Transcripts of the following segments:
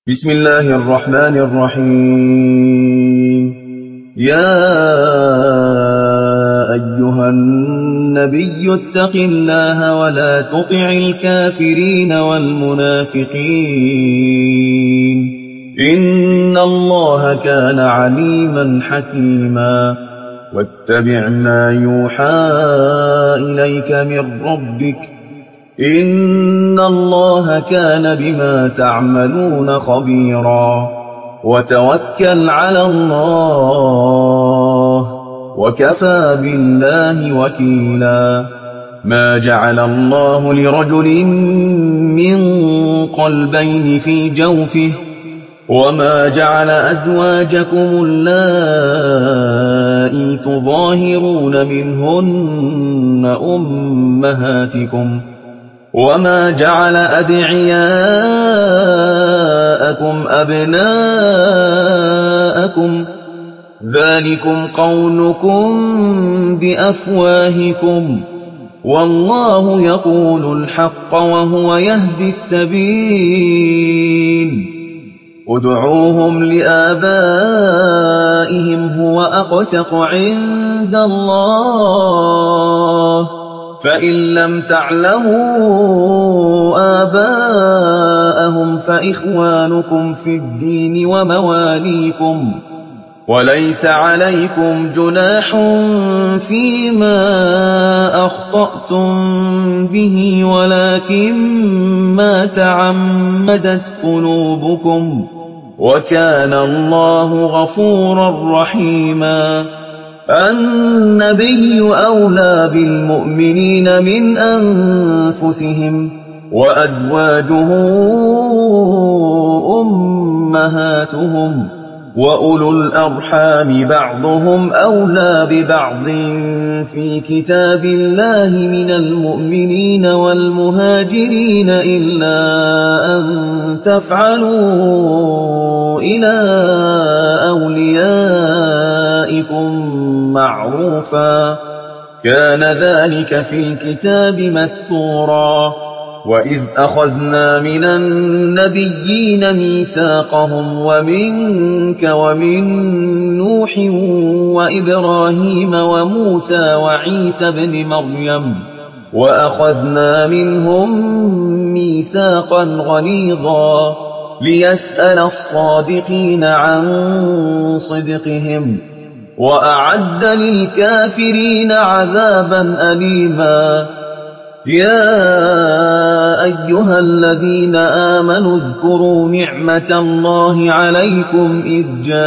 بسم الله الرحمن الرحيم. يا أيها النبي اتق الله ولا تطع الكافرين والمنافقين إن الله كان عليما حكيما. واتبع ما يوحى إليك من ربك إن الله كان بما تعملون خبيرا. وتوكل على الله وكفى بالله وكيلا. ما جعل الله لرجل من قلبين في جوفه وما جعل أزواجكم اللائي تظاهرون منهن أمهاتكم وما جعل أدعياءكم أبناءكم ذلكم قولكم بأفواهكم والله يقول الحق وهو يهدي السبيل. ادعوهم لآبائهم هو أقسط عند الله فإن لم تعلموا آباءهم فإخوانكم في الدين ومواليكم وليس عليكم جناح فيما أخطأتم به ولكن ما تعمدت قلوبكم وكان الله غفورا رحيما. النبي أولى بالمؤمنين من أنفسهم وأزواجه أمهاتهم وأولو الأرحام بعضهم أولى ببعض في كتاب الله من المؤمنين والمهاجرين إلا أن تفعلوا إلى أوليائكم معروفا كان ذلك في الكتاب مسطورا. وإذ أخذنا من النبيين ميثاقهم ومنك ومن نوح وإبراهيم وموسى وعيسى بن مريم وأخذنا منهم ميثاقا غليظا ليسأل الصادقين عن صدقهم وأعد للكافرين عذابا أليما. يا أيها الذين آمنوا اذكروا نعمة الله عليكم إذ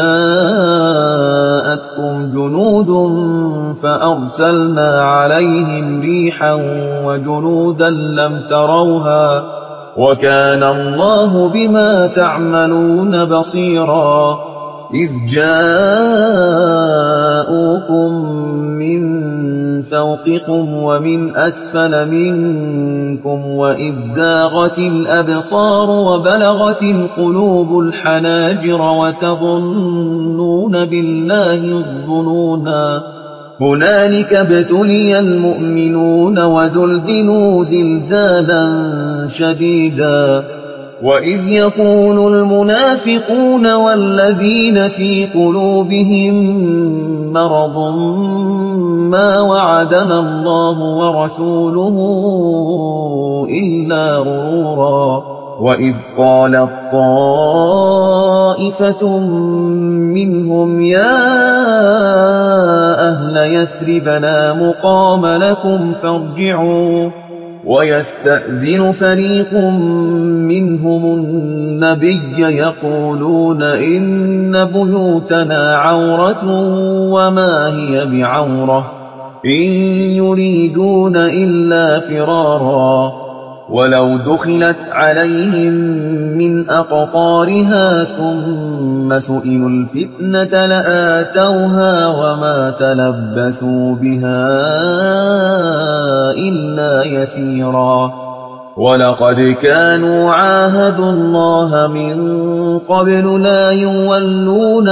جاءتكم جنود فأرسلنا عليهم ريحا وجنودا لم تروها وكان الله بما تعملون بصيرا. إذ جاءوكم من فوقكم ومن أسفل منكم وإذ زاغت الأبصار وبلغت القلوب الحناجر وتظنون بالله الظنونا. هنالك ابتلي المؤمنون وزلزلوا زلزالا شديدا. وإذ يقول المنافقون والذين في قلوبهم مرض ما وعدنا الله ورسوله إلا غرورا. وإذ قالت طائفة منهم يا أهل يثرب لا مقام لكم فارجعوا ويستأذن فريق منهم النبي يقولون إن بيوتنا عورة وما هي بعورة إن يريدون إلا فرارا ولو دخلت عليهم من أقطارها ثم سئلوا الفتنة لآتوها وما تلبثوا بها إلا يسيرا. ولقد كانوا عاهدوا الله من قبل لا يولون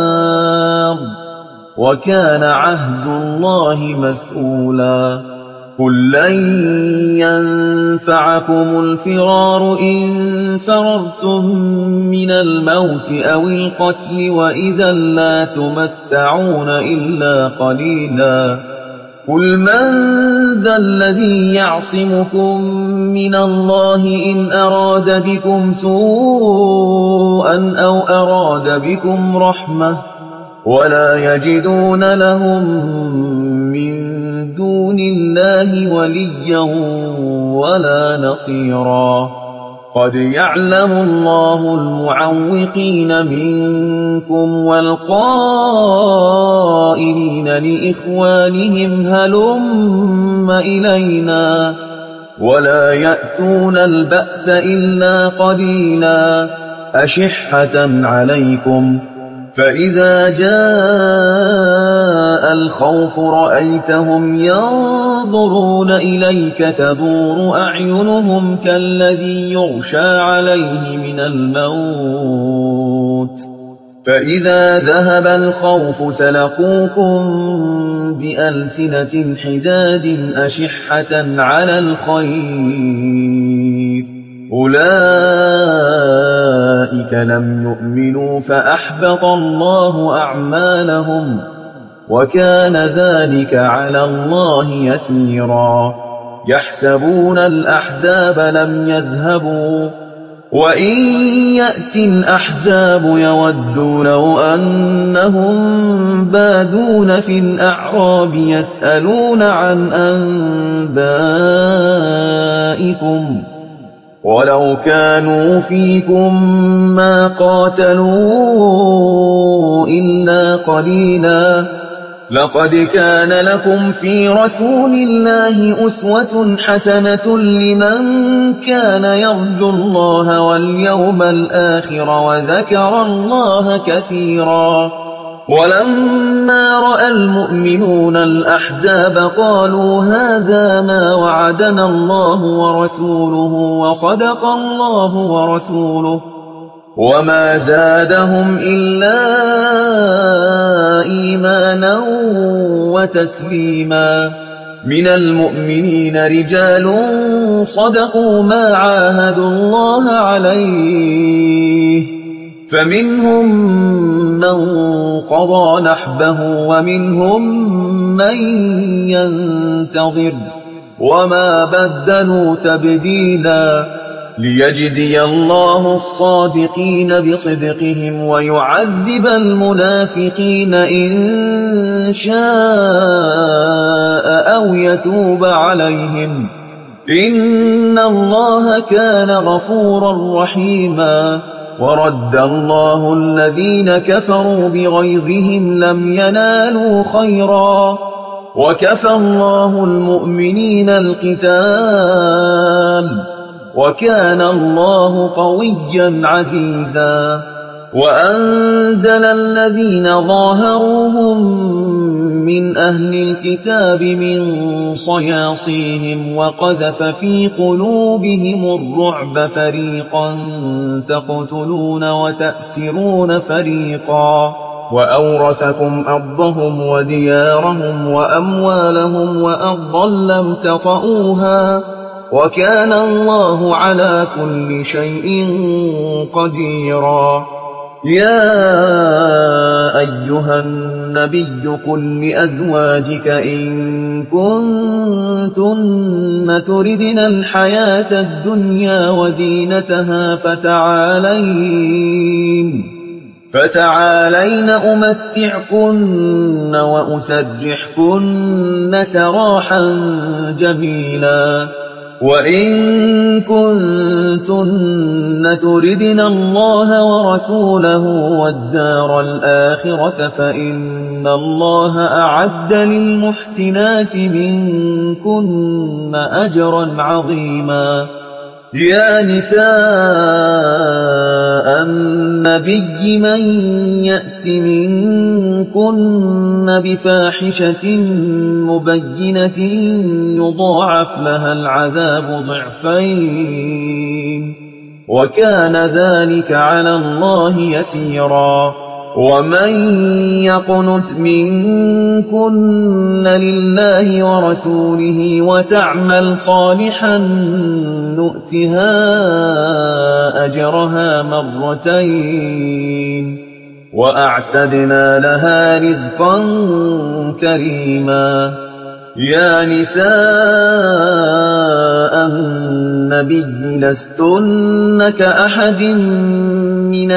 الأدبار وكان عهد الله مسؤولا. قُل لَّن يَنفَعَكُمُ الْفِرَارُ إِن فَرَرْتُم مِّنَ الْمَوْتِ أَوِ الْقَتْلِ وَإِذًا لَّا تُمَتَّعُونَ إِلَّا قَلِيلًا قُلْ مَن ذَا الَّذِي يَعْصِمُكُم مِّنَ اللَّهِ إِنْ أَرَادَ بِكُمْ سُوءًا أَوْ أَرَادَ بِكُمْ رَحْمَةً وَلَا يَجِدُونَ لَهُم مِّن دُونِ اللَّهِ وَلِيًّا وَلَا نَصِيرًا قَدْ يَعْلَمُ اللَّهُ الْمُعَوِّقِينَ مِنكُمْ وَالْقَائِلِينَ لِإِخْوَانِهِمْ هَلُمَّ إِلَيْنَا وَلَا يَأْتُونَ الْبَأْسَ إِلَّا قَلِيلًا أَشِحَّةً عَلَيْكُمْ فَإِذَا جَاءَ الْخَوْفُ رَأَيْتَهُمْ يَنظُرُونَ إِلَيْكَ تَدُورُ أَعْيُنُهُمْ كَالَّذِي يُغْشَىٰ عَلَيْهِ مِنَ الْمَوْتِ فَإِذَا ذَهَبَ الْخَوْفُ سَلَقُوكُم بِأَلْسِنَةٍ حِدَادٍ أَشِحَّةً عَلَى الْخَيْرِ أُولَٰئِكَ لَمْ يُؤْمِنُوا فَأَحْبَطَ اللَّهُ أَعْمَالَهُمْ وَكَانَ ذَٰلِكَ عَلَى اللَّهِ يَسِيرًا يَحْسَبُونَ الْأَحْزَابَ لَمْ يَذْهَبُوا وَإِن يَأْتِ الْأَحْزَابُ يَوَدُّوا لَوْ أَنَّهُم بَادُونَ فِي الْأَعْرَابِ يَسْأَلُونَ عَنْ أَنبَائِكُمْ وَلَوْ كَانُوا فِيكُم مَّا قَاتَلُوا إِلَّا قَلِيلًا لَقَدْ كَانَ لَكُمْ فِي رَسُولِ اللَّهِ أُسْوَةٌ حَسَنَةٌ لِّمَن كَانَ يَرْجُو اللَّهَ وَالْيَوْمَ الْآخِرَ وَذَكَرَ اللَّهَ كَثِيرًا وَلَمَّا رَأَى الْمُؤْمِنُونَ الْأَحْزَابَ قَالُوا هَٰذَا مَا وَعَدَنَا اللَّهُ وَرَسُولُهُ وَصَدَقَ اللَّهُ وَرَسُولُهُ وَمَا زَادَهُمْ إِلَّا إِيمَانًا وَتَسْلِيمًا مِنَ الْمُؤْمِنِينَ رِجَالٌ صَدَقُوا مَا عَاهَدُوا اللَّهَ عَلَيْهِ فَمِنْهُم مَّن قَضَىٰ نَحْبَهُ وَمِنْهُم مَّن يَنتَظِرُ وَمَا بَدَّلُوا تَبْدِيلًا لِيَجْزِيَ اللَّهُ الصَّادِقِينَ بِصِدْقِهِمْ وَيُعَذِّبَ الْمُنَافِقِينَ إِن شَاءَ أَوْ يَتُوبَ عَلَيْهِمْ ۚ إِنَّ اللَّهَ كَانَ غَفُورًا رَّحِيمًا وَرَدَّ اللَّهُ الَّذِينَ كَفَرُوا بِغَيْظِهِمْ لَمْ يَنَالُوا خَيْرًا وَكَفَى اللَّهُ الْمُؤْمِنِينَ الْقِتَالَ وَكَانَ اللَّهُ قَوِيًّا عَزِيزًا وَأَنزَلَ الَّذِينَ ظَاهَرُوهُم مِّنْ أَهْلِ الْكِتَابِ مِن صَيَاصِيهِمْ وَقَذَفَ فِي قُلُوبِهِمُ الرُّعْبَ فَرِيقًا تَقْتُلُونَ وَتَأْسِرُونَ فَرِيقًا وَأَوْرَثَكُمْ أَرْضَهُمْ وَدِيَارَهُمْ وَأَمْوَالَهُمْ وَأَرْضًا لَّمْ تَطَئُوهَا وَكَانَ اللَّهُ عَلَىٰ كُلِّ شَيْءٍ قَدِيرًا يَا أَيُّهَا النَّبِيُّ قُل لِّأَزْوَاجِكَ إِن كُنتُنَّ تُرِدْنَ الْحَيَاةَ الدُّنْيَا وَزِينَتَهَا فَتَعَالَيْنَ أُمَتِّعْكُنَّ وَأُسَرِّحْكُنَّ سَرَاحًا جَمِيلًا وَإِن كُنتُنَّ تُرِدْنَ اللَّهَ وَرَسُولَهُ وَالدَّارَ الْآخِرَةَ فَإِنَّ اللَّهَ أَعَدَّ لِلْمُحْسِنَاتِ مِنكُنَّ أَجْرًا عَظِيمًا يَا نِسَاءَ النَّبِيِّ مَن يَأْتِ مِنكُنَّ بِفَاحِشَةٍ مُّبَيِّنَةٍ يُضَاعَفْ لَهَا الْعَذَابُ ضِعْفَيْنِ ۚ وَكَانَ ذَٰلِكَ عَلَى اللَّهِ يَسِيرًا وَمَن يَقْنُتْ مِنكُنَّ لِلَّهِ وَرَسُولِهِ وَتَعْمَلْ صَالِحًا نُّؤْتِهَا أَجْرَهَا مرتين وَأَعْتَدْنَا لَهَا رِزْقًا كَرِيمًا. يَا نِسَاءَ النَّبِيِّ لَسْتُنَّ كَأَحَدٍ مِّنَ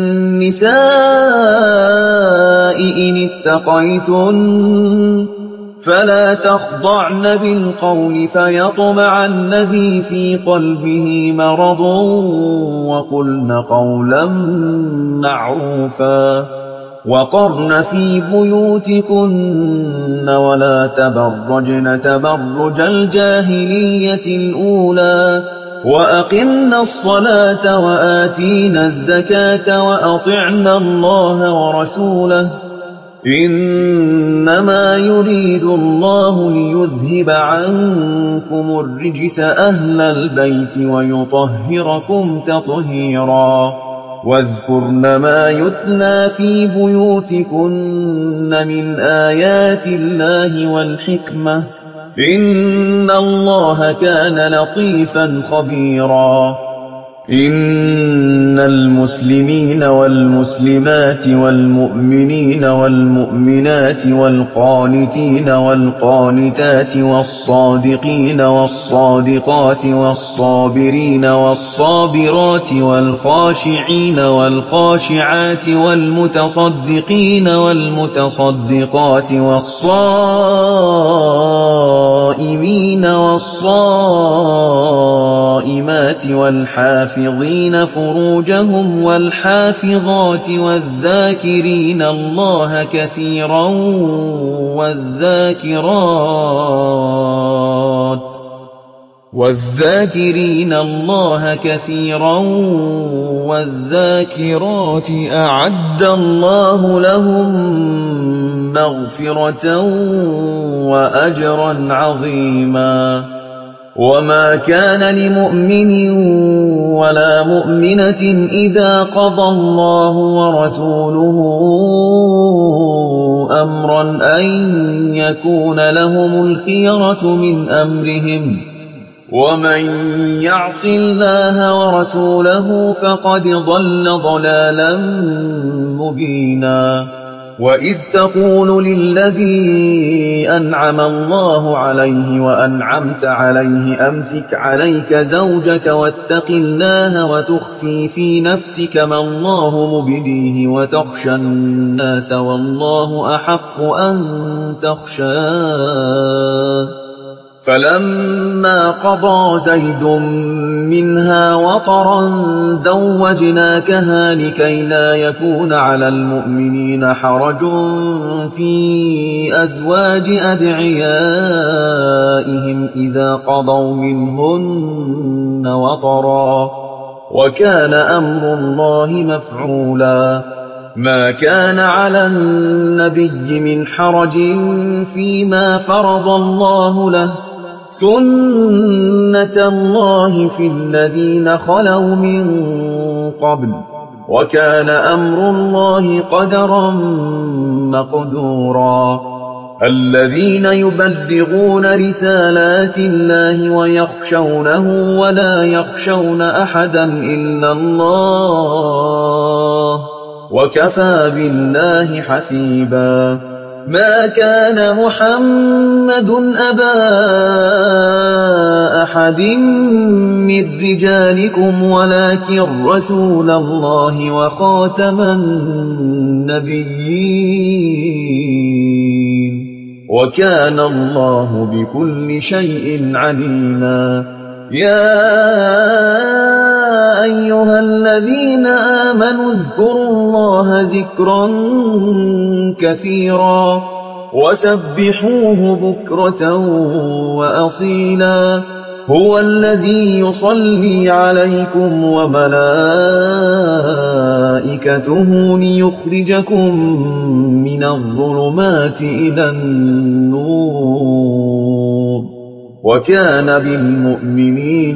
النِّسَاءِ إِنِ اتَّقَيْتُنَّ فَلَا تَخْضَعْنَ بِالْقَوْلِ فَيَطْمَعَ الَّذِي فِي قَلْبِهِ مَرَضٌ وَقُلْنَ قَوْلًا مَّعْرُوفًا. وَقَرْنَ فِي بُيُوتِكُنَّ وَلَا تَبَرَّجْنَ تَبَرُّجَ الْجَاهِلِيَّةِ الْأُولَىٰ وَأَقِمْنَ الصَّلَاةَ وَآتِينَ الزَّكَاةَ وَأَطِعْنَ اللَّهَ وَرَسُولَهُ ۚ إِنَّمَا يُرِيدُ اللَّهُ لِيُذْهِبَ عَنكُمُ الرِّجْسَ أَهْلَ الْبَيْتِ وَيُطَهِّرَكُمْ تَطْهِيرًا. وَاذْكُرْنَ مَا يُتْلَىٰ فِي بُيُوتِكُنَّ مِنْ آيَاتِ اللَّهِ وَالْحِكْمَةِ ۚ إِنَّ اللَّهَ كَانَ لَطِيفًا خَبِيرًا. إِنَّ الْمُسْلِمِينَ وَالْمُسْلِمَاتِ وَالْمُؤْمِنِينَ وَالْمُؤْمِنَاتِ وَالْقَانِتِينَ وَالْقَانِتَاتِ وَالصَّادِقِينَ وَالصَّادِقَاتِ وَالصَّابِرِينَ وَالصَّابِرَاتِ وَالْخَاشِعِينَ وَالْخَاشِعَاتِ وَالْمُتَصَدِّقِينَ وَالْمُتَصَدِّقَاتِ وَالصَّائِمِينَ وَالصَّائِمَاتِ وَالْحَافِظِينَ فُرُوجَهُمْ وَالْحَافِظَاتِ وَالذَّاكِرِينَ اللَّهَ كَثِيرًا وَالذَّاكِرَاتِ أَعَدَّ اللَّهُ لَهُم مَّغْفِرَةً وَأَجْرًا عَظِيمًا. وَمَا كَانَ لِمُؤْمِنٍ وَلَا مُؤْمِنَةٍ إِذَا قَضَى اللَّهُ وَرَسُولُهُ أَمْرًا أَن يَكُونَ لَهُمُ الْخِيَرَةُ مِنْ أَمْرِهِمْ ۗ وَمَن يَعْصِ اللَّهَ وَرَسُولَهُ فَقَدْ ضَلَّ ضَلَالًا مُّبِينًا. وَإِذْ تَقُولُ لِلَّذِي أَنْعَمَ اللَّهُ عَلَيْهِ وَأَنْعَمْتَ عَلَيْهِ أَمْسِكْ عَلَيْكَ زَوْجَكَ وَاتَّقِ اللَّهَ وَتُخْفِي فِي نَفْسِكَ مَا اللَّهُ مُبْدِيهِ وَتَخْشَى النَّاسَ وَاللَّهُ أَحَقُّ أَن تَخْشَاهُ. فَلَمَّا قَضَىٰ زَيْدٌ مِّنْهَا وَطَرًا زَوَّجْنَاكَهَا لِكَيْ لَا يَكُونَ عَلَى الْمُؤْمِنِينَ حَرَجٌ فِي أَزْوَاجِ أَدْعِيَائِهِمْ إِذَا قَضَوْا مِنْهُنَّ وَطَرًا ۚ وَكَانَ أَمْرُ اللَّهِ مَفْعُولًا. مَا كَانَ عَلَى النَّبِيِّ مِنْ حَرَجٍ فِيمَا فَرَضَ اللَّهُ لَهُ ۚ سُنَّةَ اللَّهِ فِي الَّذِينَ خَلَوْا مِن قَبْلُ ۚ وَكَانَ أَمْرُ اللَّهِ قَدَرًا مَّقْدُورًا. الَّذِينَ يُبَلِّغُونَ رِسَالَاتِ اللَّهِ وَيَخْشَوْنَهُ وَلَا يَخْشَوْنَ أَحَدًا إِلَّا اللَّهَ ۗ وَكَفَىٰ بِاللَّهِ حَسِيبًا. مَا كَانَ مُحَمَّدٌ أَبَا أَحَدٍ مِّن رِّجَالِكُمْ وَلَٰكِن رَّسُولَ اللَّهِ وَخَاتَمَ النَّبِيِّينَ ۗ وَكَانَ اللَّهُ بِكُلِّ شَيْءٍ عَلِيمًا. يَا أَيُّهَا الَّذِينَ آمَنُوا اذْكُرُوا اللَّهَ ذِكْرًا كَثِيرًا وَسَبِّحُوهُ بُكْرَةً وَأَصِيلًا. هُوَ الَّذِي يُصَلِّي عَلَيْكُمْ وَمَلَائِكَتُهُ لِيُخْرِجَكُم مِّنَ الظُّلُمَاتِ إِلَى النُّورِ ۚ وَكَانَ بِالْمُؤْمِنِينَ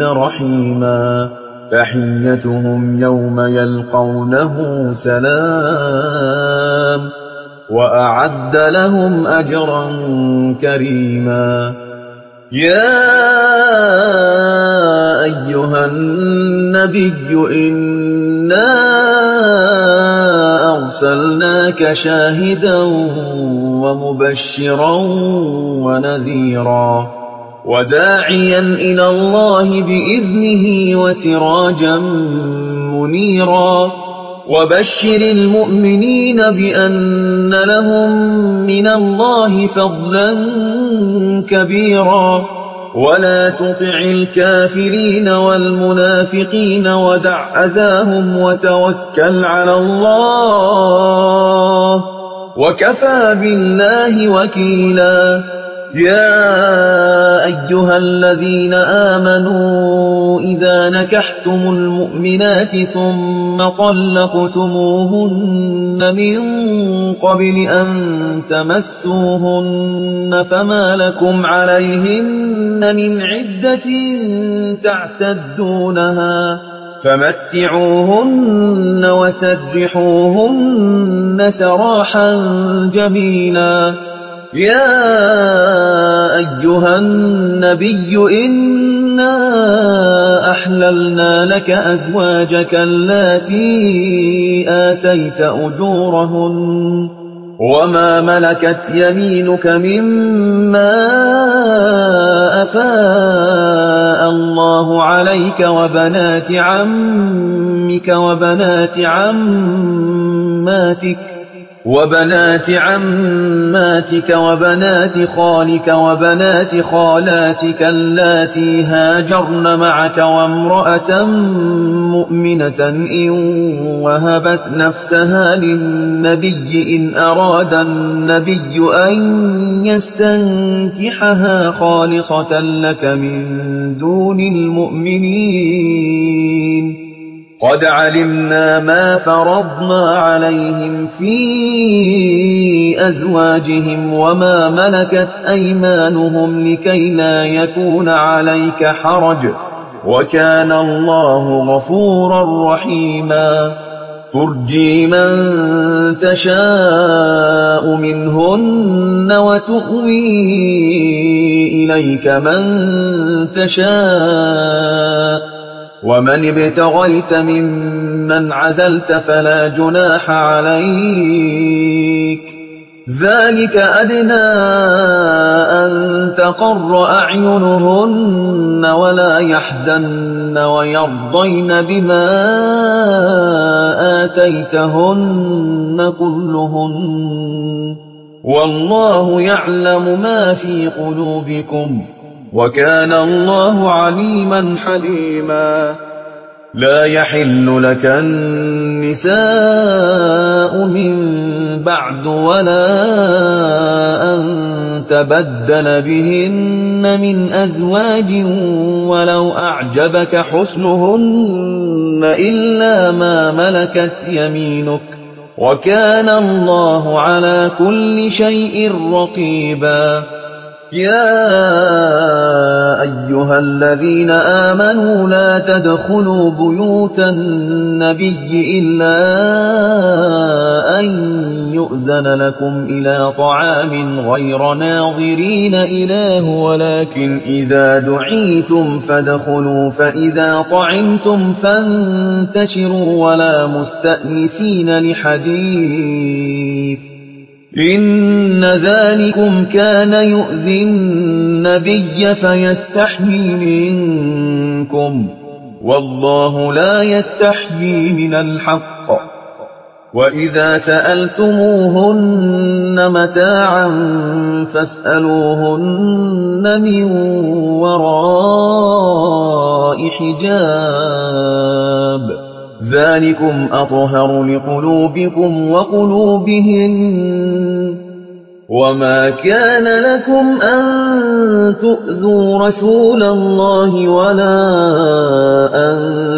رَحِيمًا. تَحِيَّتُهُمْ يَوْمَ يَلْقَوْنَهُ سَلَامٌ وأعد لهم أجرا كريما. يا أيها النبي إنا أرسلناك شاهدا ومبشرا ونذيرا وداعيا إلى الله بإذنه وسراجا منيرا وبشر المؤمنين بأن لهم من الله فضلا كبيرا ولا تطع الكافرين والمنافقين ودع أذاهم وتوكل على الله وكفى بالله وكيلا. يا أيها الذين آمنوا إذا نكحتم المؤمنات ثم طلقتموهن من قبل أن تمسوهن فما لكم عليهن من عدة تعتدونها فمتعوهن وسرحوهن سراحا جميلا. يا أيها النبي إنا أحللنا لك أزواجك اللاتي آتيت أجورهن وما ملكت يمينك مما أفاء الله عليك وبنات عمك وبنات عماتك وبنات خالك وبنات خالاتك اللاتي هاجرن معك وامرأة مؤمنة إن وهبت نفسها للنبي إن أراد النبي أن يستنكحها خالصة لك من دون المؤمنين. قد علمنا ما فرضنا عليهم في أزواجهم وما ملكت أيمانهم لكي لا يكون عليك حرج وكان الله غفورا رحيما. ترجي من تشاء منهن وتؤوي إليك من تشاء ومن ابتغيت ممن عزلت فلا جناح عليك. ذلك أدنى أن تقر أعينهن ولا يحزن ويرضين بما آتيتهن كلهن والله يعلم ما في قلوبكم وكان الله عليما حليما. لا يحل لك النساء من بعد ولا أن تبدل بهن من أزواج ولو أعجبك حسنهن إلا ما ملكت يمينك وكان الله على كل شيء رقيبا. يا أيها الذين آمنوا لا تدخلوا بيوت النبي إلا أن يؤذن لكم إلى طعام غير ناظرين إناه ولكن إذا دعيتم فادخلوا فإذا طعمتم فانتشروا ولا مستأنسين لحديث إن ذلكم كان يؤذي النبي فيستحيي منكم والله لا يستحيي من الحق. وإذا سألتموهن متاعا فاسألوهن من وراء حجاب ذلكم أطهر لقلوبكم وقلوبهن. وما كان لكم أن تؤذوا رسول الله ولا أن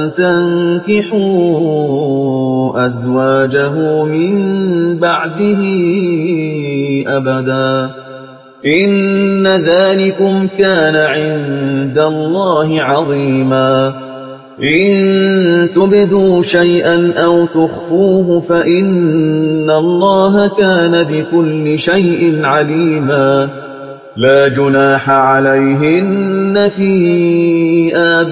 تنكحوا أزواجه من بعده أبدا إن ذلكم كان عند الله عظيما. إِن تُبْدُوا شَيْئًا أَوْ تُخْفُوهُ فَإِنَّ اللَّهَ كَانَ بِكُلِّ شَيْءٍ عَلِيمًا. لَا جُنَاحَ عَلَيْهِنَّ فِي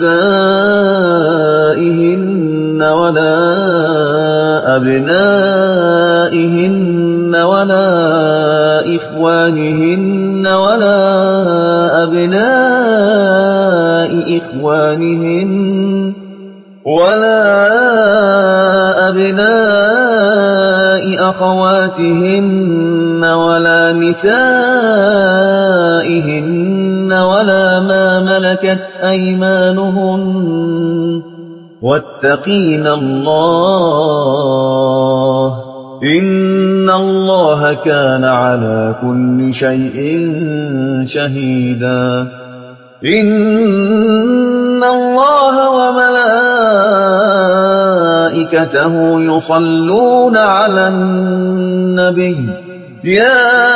آبَائِهِنَّ وَلَا أَبْنَائِهِنَّ وَلَا إِخْوَانِهِنَّ وَلَا أَبْنَاءِ أَخَوَاتِهِنَّ وَلَا نِسَائِهِنَّ وَلَا مَا مَلَكَتْ أَيْمَانُهُنَّ ۗ وَاتَّقِينَ اللَّهَ ۚ إِنَّ اللَّهَ كَانَ عَلَىٰ كُلِّ شَيْءٍ شَهِيدًا. إِنَّ اللَّهَ وَمَلَائِكَتَهُ يُصَلُّونَ عَلَى النَّبِيِّ ۚ يَا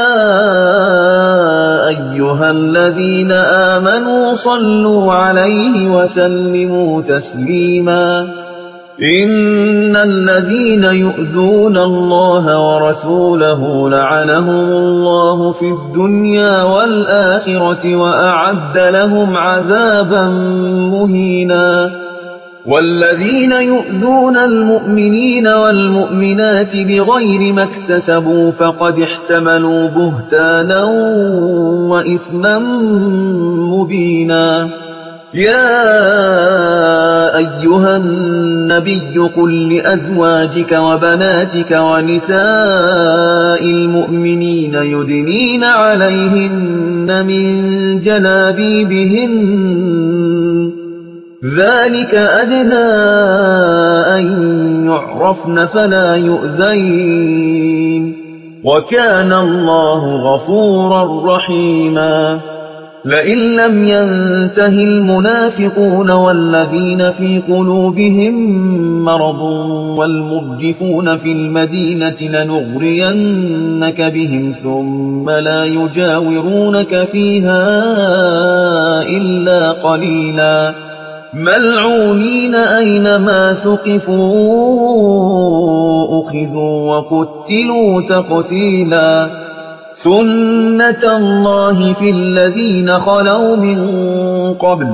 أَيُّهَا الَّذِينَ آمَنُوا صَلُّوا عَلَيْهِ وَسَلِّمُوا تَسْلِيمًا. إِنَّ الَّذِينَ يُؤْذُونَ اللَّهَ وَرَسُولَهُ لَعَنَهُمُ اللَّهُ فِي الدُّنْيَا وَالْآخِرَةِ وَأَعَدَّ لَهُمْ عَذَابًا مُّهِينًا. وَالَّذِينَ يُؤْذُونَ الْمُؤْمِنِينَ وَالْمُؤْمِنَاتِ بِغَيْرِ مَا اكْتَسَبُوا فَقَدِ احْتَمَلُوا بُهْتَانًا وَإِثْمًا مُّبِينًا. يَا أَيُّهَا النَّبِيُّ قُل لِّأَزْوَاجِكَ وَبَنَاتِكَ وَنِسَاءِ الْمُؤْمِنِينَ يُدْنِينَ عَلَيْهِنَّ مِن جَلَابِيبِهِنَّ ۚ ذَٰلِكَ أَدْنَىٰ أَن يُعْرَفْنَ فَلَا يُؤْذَيْنَ ۗ وَكَانَ اللَّهُ غَفُورًا رَّحِيمًا. لَئِن لَّمْ يَنتَهِ الْمُنَافِقُونَ وَالَّذِينَ فِي قُلُوبِهِم مَّرَضٌ وَالْمُرْجِفُونَ فِي الْمَدِينَةِ لَنُغْرِيَنَّكَ بِهِمْ ثُمَّ لَا يُجَاوِرُونَكَ فِيهَا إِلَّا قَلِيلًا مَّلْعُونِينَ أَيْنَمَا ثُقِفُوا أُخِذُوا وَقُتِّلُوا تَقْتِيلًا. سُنَّتَ اللَّهِ فِي الَّذِينَ خَلَوْا مِن قَبْلُ ۖ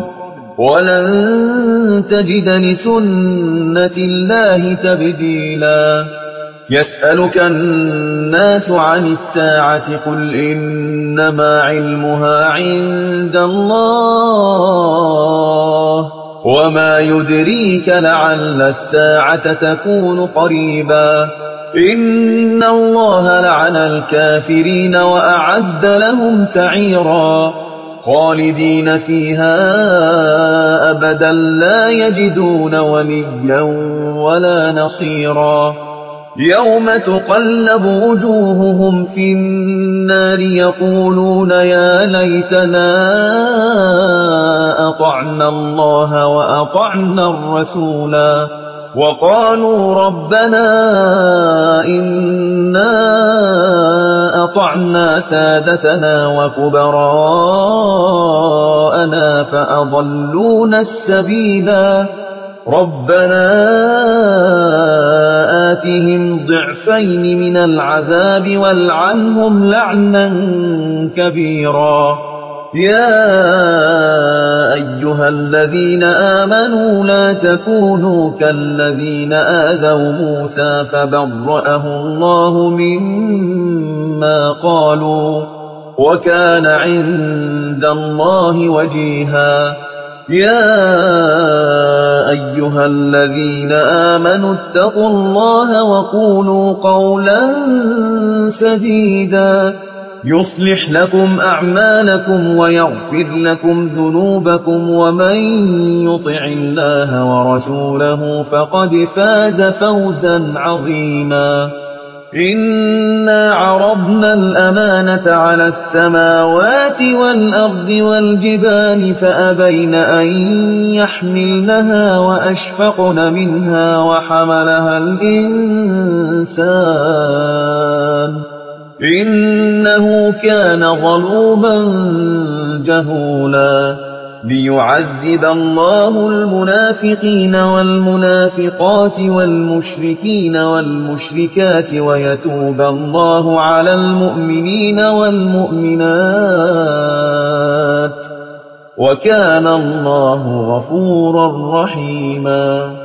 وَلَن تَجِدَ لِسُنَّةِ اللَّهِ تَبْدِيلًا. يَسْأَلُكَ النَّاسُ عَنِ السَّاعَةِ ۖ قُلْ إِنَّمَا عِلْمُهَا عِندَ اللَّهِ ۚ وَمَا يُدْرِيكَ لَعَلَّ السَّاعَةَ تَكُونُ قَرِيبًا. إِنَّ اللَّهَ لَعَنَ الْكَافِرِينَ وَأَعَدَّ لَهُمْ سَعِيرًا. خَالِدِينَ فِيهَا أَبَدًا لَّا يَجِدُونَ وَلِيًّا وَلَا نَصِيرًا. يَوْمَ تُقَلَّبُ وُجُوهُهُمْ فِي النَّارِ يَقُولُونَ يَا لَيْتَنَا أَطَعْنَا اللَّهَ وَأَطَعْنَا الرَّسُولَا، وَقَالُوا رَبَّنَا إِنَّا أَطَعْنَا سَادَتَنَا وَكُبَرَاءَنَا فَأَضَلُّونَا السَّبِيلَا. رَبَّنَا آتِهِمْ ضِعْفَيْنِ مِنَ الْعَذَابِ وَالْعَنْهُمْ لَعْنًا كَبِيرًا. يَا أَيُّهَا الَّذِينَ آمَنُوا لَا تَكُونُوا كَالَّذِينَ آذَوْا مُوسَىٰ فَبَرَّأَهُ اللَّهُ مِمَّا قَالُوا ۚ وَكَانَ عِندَ اللَّهِ وَجِيهًا. يَا أَيُّهَا الَّذِينَ آمَنُوا اتَّقُوا اللَّهَ وَقُولُوا قَوْلًا سَدِيدًا يُصْلِحْ لَكُمْ أَعْمَالَكُمْ وَيَغْفِرْ لَكُمْ ذُنُوبَكُمْ ۖ وَمَن يُطِعِ اللَّهَ وَرَسُولَهُ فَقَدْ فَازَ فَوْزًا عَظِيمًا. إِنَّا عَرَضْنَا الْأَمَانَةَ عَلَى السَّمَاوَاتِ وَالْأَرْضِ وَالْجِبَالِ فَأَبَيْنَ أَن يَحْمِلْنَهَا وَأَشْفَقْنَ مِنْهَا وَحَمَلَهَا الْإِنسَانُ ۖ إِنَّهُ كَانَ ظَلُومًا جَهُولًا. لِّيُعَذِّبَ اللَّهُ الْمُنَافِقِينَ وَالْمُنَافِقَاتِ وَالْمُشْرِكِينَ وَالْمُشْرِكَاتِ وَيَتُوبَ اللَّهُ عَلَى الْمُؤْمِنِينَ وَالْمُؤْمِنَاتِ ۗ وَكَانَ اللَّهُ غَفُورًا رَّحِيمًا